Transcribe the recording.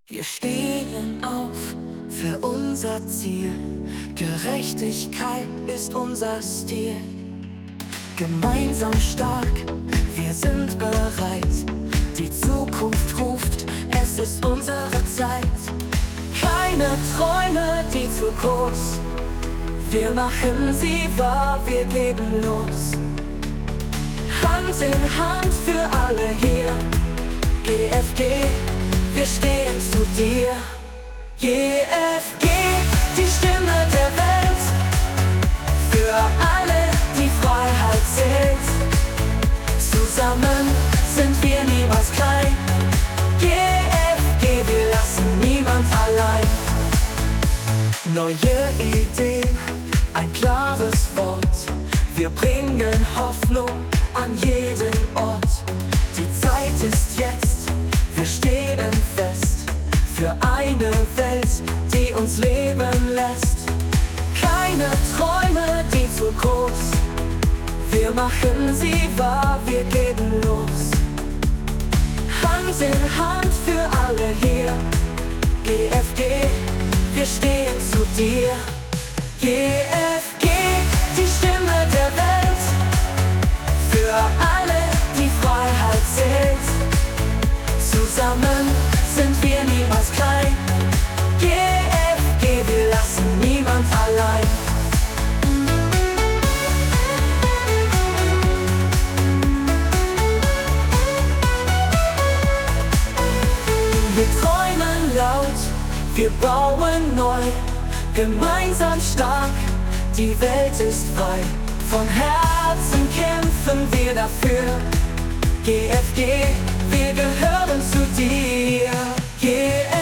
Wir stehen auf für unser Ziel. Gerechtigkeit ist unser Stil. Gemeinsam stark, wir sind bereit. Die Zukunft ruft, es ist unsere Zeit. Keine Träume, die zu groß. Wir machen sie wahr, wir geben los. Hand in Hand für alle hier. GFG, wir stehen zu dir. GFG, die Stimme der Welt. Für alle, die Freiheit zählt. Zusammen sind wir niemals klein. GFG, wir lassen niemand allein. Neue Ideen, ein klares Wort. Wir bringen Hoffnung an jeden Ort. Die Zeit ist jetzt, wir stehen fest. Für eine Welt, die uns leben lässt. Keine Träume, die zu groß. Wir machen sie wahr, wir geben los. Hand in Hand für alle hier. GFG, wir stehen zu dir. GFG, die Stimme der Welt. Für alle, die Freiheit zählt. Zusammen sind wir niemals klein. GFG, wir lassen niemand allein. Wir träumen laut, wir bauen neu. Gemeinsam stark, die Welt ist frei. Von Herzen kämpfen wir dafür. GFG, wir gehören zu dir. GFG.